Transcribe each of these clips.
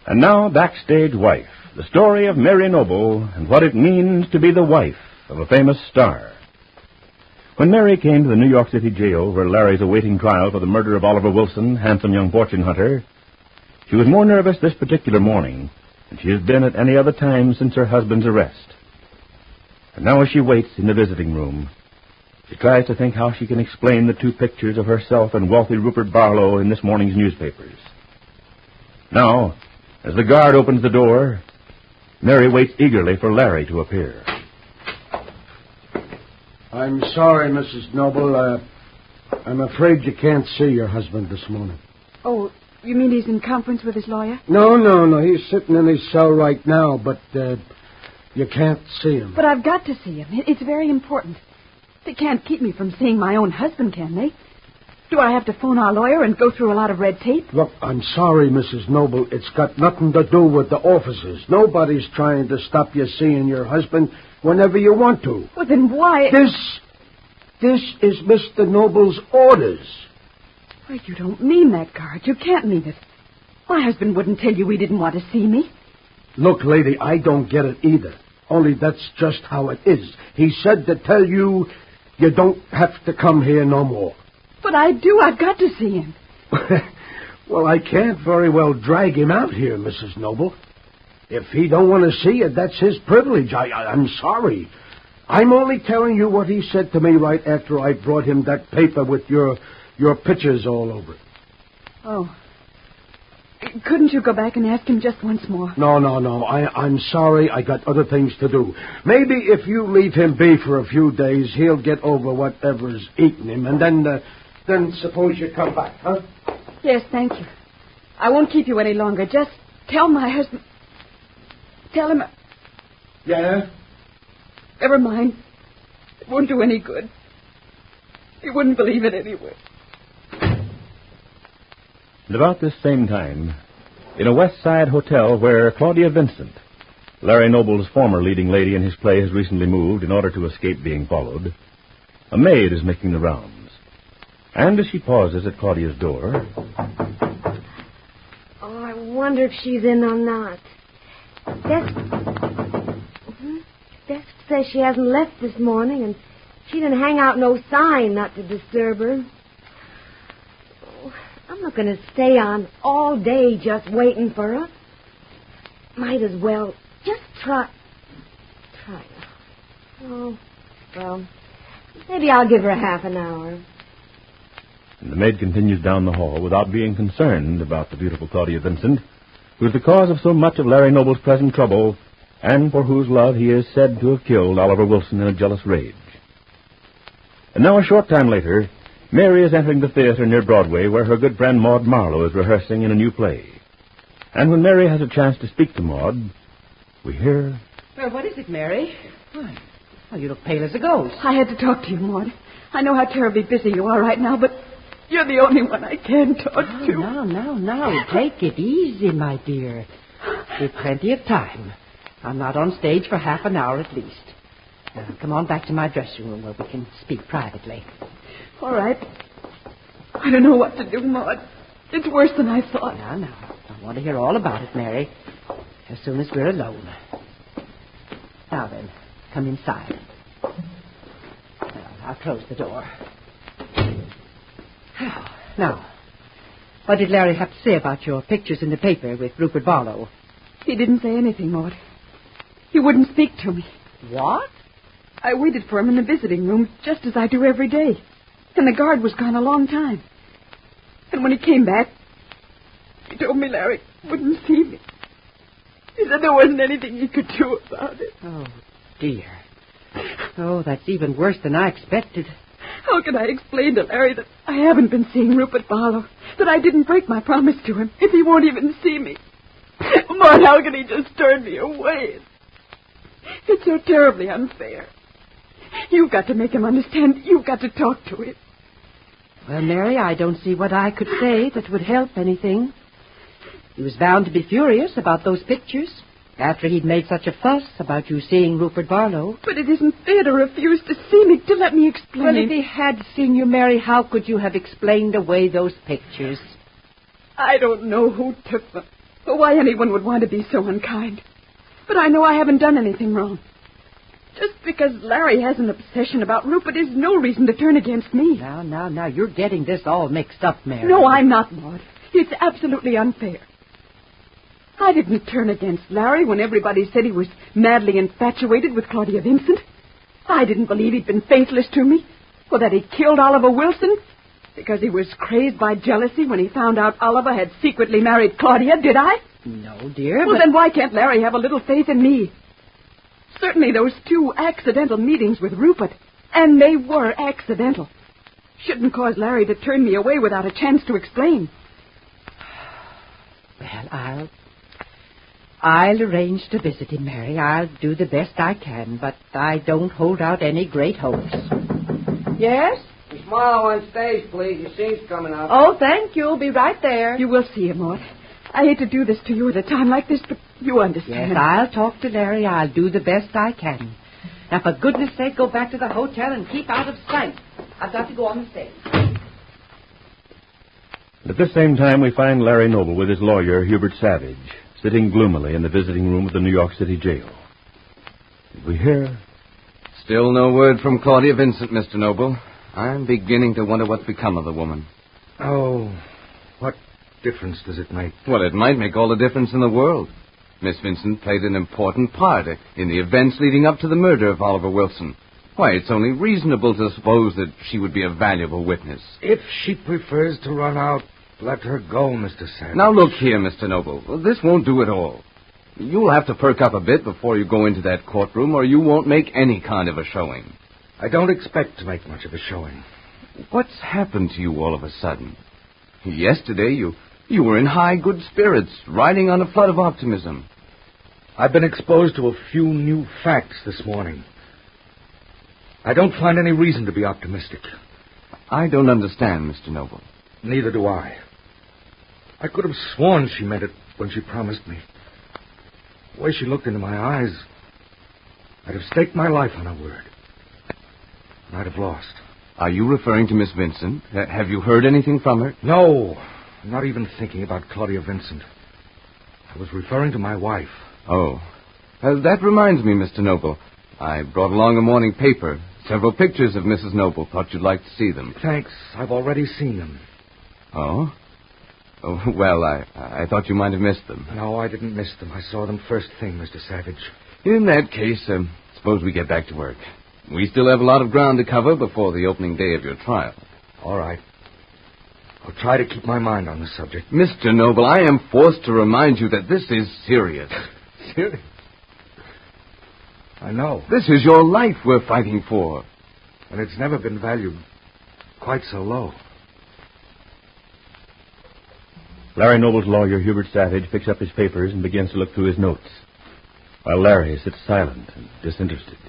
And now, Backstage Wife, the story of Mary Noble and what it means to be the wife of a famous star. When Mary came to the New York City jail where Larry's awaiting trial for the murder of Oliver Wilson, handsome young fortune hunter, she was more nervous this particular morning than she has been at any other time since her husband's arrest. And now as she waits in the visiting room, she tries to think how she can explain the two pictures of herself and wealthy Rupert Barlow in this morning's newspapers. Now, as the guard opens the door, Mary waits eagerly for Larry to appear. I'm sorry, Mrs. Noble. I'm afraid you can't see your husband this morning. Oh, you mean he's in conference with his lawyer? No. He's sitting in his cell right now, but you can't see him. But I've got to see him. It's very important. They can't keep me from seeing my own husband, can they? Do I have to phone our lawyer and go through a lot of red tape? Look, I'm sorry, Mrs. Noble. It's got nothing to do with the officers. Nobody's trying to stop you seeing your husband whenever you want to. Well, then why... This is Mr. Noble's orders. Well, you don't mean that, guard. You can't mean it. My husband wouldn't tell you he didn't want to see me. Look, lady, I don't get it either. Only that's just how it is. He said to tell you you don't have to come here no more. But I do. I've got to see him. Well, I can't very well drag him out here, Mrs. Noble. If he don't want to see you, that's his privilege. I'm sorry. I'm only telling you what he said to me right after I brought him that paper with your pictures all over it. Oh. Couldn't you go back and ask him just once more? No. I'm sorry. I got other things to do. Maybe if you leave him be for a few days, he'll get over whatever's eating him, and then suppose you come back, huh? Yes, thank you. I won't keep you any longer. Just tell my husband... Tell him... Yeah? Never mind. It won't do any good. He wouldn't believe it anyway. And about this same time, in a West Side hotel where Claudia Vincent, Larry Noble's former leading lady in his play, has recently moved in order to escape being followed, a maid is making the rounds. And as she pauses at Claudia's door... Oh, I wonder if she's in or not. Desk says she hasn't left this morning, and she didn't hang out no sign not to disturb her. Oh, I'm not going to stay on all day just waiting for her. Might as well just try. Oh, well, maybe I'll give her half an hour. And the maid continues down the hall without being concerned about the beautiful Claudia Vincent, who is the cause of so much of Larry Noble's present trouble, and for whose love he is said to have killed Oliver Wilson in a jealous rage. And now, a short time later, Mary is entering the theater near Broadway where her good friend Maud Marlowe is rehearsing in a new play. And when Mary has a chance to speak to Maud, we hear... Well, what is it, Mary? Why, well, you look pale as a ghost. I had to talk to you, Maud. I know how terribly busy you are right now, but you're the only one I can talk to. Now. Take it easy, my dear. We've plenty of time. I'm not on stage for half an hour at least. Now, come on back to my dressing room where we can speak privately. All right. I don't know what to do, Maud. It's worse than I thought. Now. I want to hear all about it, Mary, as soon as we're alone. Now then, come inside. Well, I'll close the door. Now, what did Larry have to say about your pictures in the paper with Rupert Barlow? He didn't say anything, Maud. He wouldn't speak to me. What? I waited for him in the visiting room, just as I do every day. And the guard was gone a long time. And when he came back, he told me Larry wouldn't see me. He said there wasn't anything he could do about it. Oh, dear. Oh, that's even worse than I expected. How can I explain to Larry that I haven't been seeing Rupert Barlow, that I didn't break my promise to him, if he won't even see me? Maud, how can he just turn me away? It's so terribly unfair. You've got to make him understand. You've got to talk to him. Well, Mary, I don't see what I could say that would help anything. He was bound to be furious about those pictures after he'd made such a fuss about you seeing Rupert Barlow. But it isn't fair to refuse to see me, to let me explain. Well, if he had seen you, Mary, how could you have explained away those pictures? I don't know who took them. why anyone would want to be so unkind. But I know I haven't done anything wrong. Just because Larry has an obsession about Rupert is no reason to turn against me. Now, you're getting this all mixed up, Mary. No, I'm not, Maud. It's absolutely unfair. I didn't turn against Larry when everybody said he was madly infatuated with Claudia Vincent. I didn't believe he'd been faithless to me, or that he killed Oliver Wilson because he was crazed by jealousy when he found out Oliver had secretly married Claudia, did I? No, dear, Well, then why can't Larry have a little faith in me? Certainly those 2 accidental meetings with Rupert, and they were accidental, shouldn't cause Larry to turn me away without a chance to explain. Well, I'll arrange to visit him, Mary. I'll do the best I can, but I don't hold out any great hopes. Yes? Miss Marlowe on stage, please. Your scene's coming up. Oh, thank you. Be right there. You will see him, Maud. I hate to do this to you at a time like this, but you understand. Yes, I'll talk to Larry. I'll do the best I can. Now, for goodness sake, go back to the hotel and keep out of sight. I've got to go on the stage. At this same time, we find Larry Noble with his lawyer, Hubert Savage, sitting gloomily in the visiting room of the New York City jail. Did we hear? Still no word from Claudia Vincent, Mr. Noble. I'm beginning to wonder what's become of the woman. Oh, what difference does it make? Well, it might make all the difference in the world. Miss Vincent played an important part in the events leading up to the murder of Oliver Wilson. Why, it's only reasonable to suppose that she would be a valuable witness. If she prefers to run out, let her go, Mr. Savage. Now, look here, Mr. Noble. Well, this won't do at all. You'll have to perk up a bit before you go into that courtroom, or you won't make any kind of a showing. I don't expect to make much of a showing. What's happened to you all of a sudden? Yesterday, you were in high good spirits, riding on a flood of optimism. I've been exposed to a few new facts this morning. I don't find any reason to be optimistic. I don't understand, Mr. Noble. Neither do I. I could have sworn she meant it when she promised me. The way she looked into my eyes, I'd have staked my life on her word. And I'd have lost. Are you referring to Miss Vincent? Have you heard anything from her? No, I'm not even thinking about Claudia Vincent. I was referring to my wife. Oh. That reminds me, Mr. Noble. I brought along a morning paper. Several pictures of Mrs. Noble. Thought you'd like to see them. Thanks. I've already seen them. Oh? Oh, well, I thought you might have missed them. No, I didn't miss them. I saw them first thing, Mr. Savage. In that case, suppose we get back to work. We still have a lot of ground to cover before the opening day of your trial. All right. I'll try to keep my mind on the subject. Mr. Noble, I am forced to remind you that this is serious. Serious? I know. This is your life we're fighting for. And it's never been valued quite so low. Larry Noble's lawyer, Hubert Savage, picks up his papers and begins to look through his notes, while Larry sits silent and disinterested.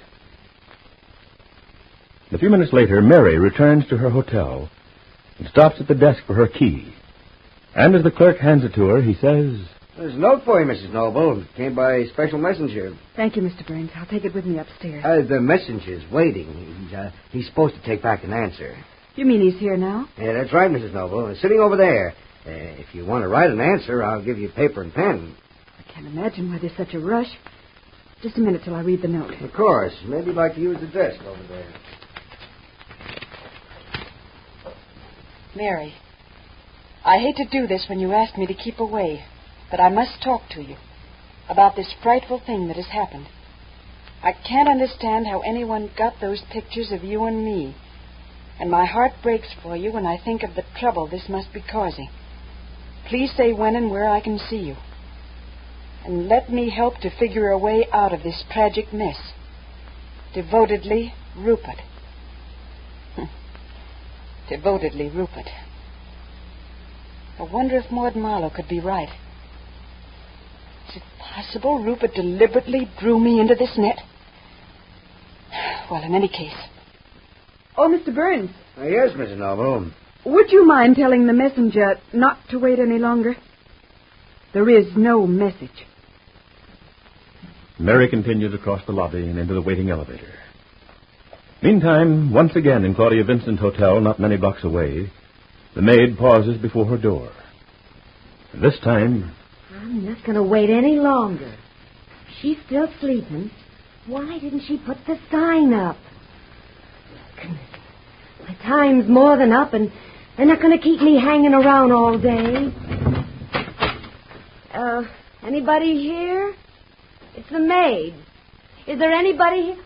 A few minutes later, Mary returns to her hotel and stops at the desk for her key. And as the clerk hands it to her, he says, "There's a note for you, Mrs. Noble. It came by special messenger." Thank you, Mr. Burns. I'll take it with me upstairs. The messenger's waiting. He's supposed to take back an answer. You mean he's here now? Yeah, that's right, Mrs. Noble. He's sitting over there. If you want to write an answer, I'll give you paper and pen. I can't imagine why there's such a rush. Just a minute till I read the note. Of course. Maybe you'd like to use the desk over there. Mary, I hate to do this when you ask me to keep away, but I must talk to you about this frightful thing that has happened. I can't understand how anyone got those pictures of you and me, and my heart breaks for you when I think of the trouble this must be causing. Please say when and where I can see you, and let me help to figure a way out of this tragic mess. Devotedly, Rupert. Devotedly, Rupert. I wonder if Maud Marlowe could be right. Is it possible Rupert deliberately drew me into this net? Well, in any case. Oh, Mr. Burns. Yes, Mrs. Noble. Would you mind telling the messenger not to wait any longer? There is no message. Mary continues across the lobby and into the waiting elevator. Meantime, once again in Claudia Vincent's hotel, not many blocks away, the maid pauses before her door. This time... I'm not going to wait any longer. If she's still sleeping, why didn't she put the sign up? Goodness, my time's more than up, and they're not going to keep me hanging around all day. Anybody here? It's the maid. Is there anybody here?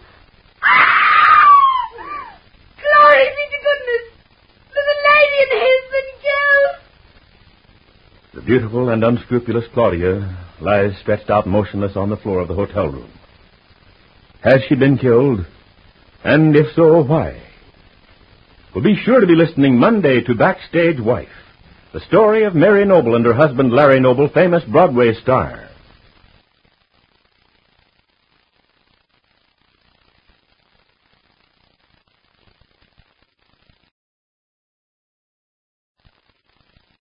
Glory be to goodness! There's a lady in his been killed! The beautiful and unscrupulous Claudia lies stretched out motionless on the floor of the hotel room. Has she been killed? And if so, why? Well, be sure to be listening Monday to Backstage Wife, the story of Mary Noble and her husband Larry Noble, famous Broadway star.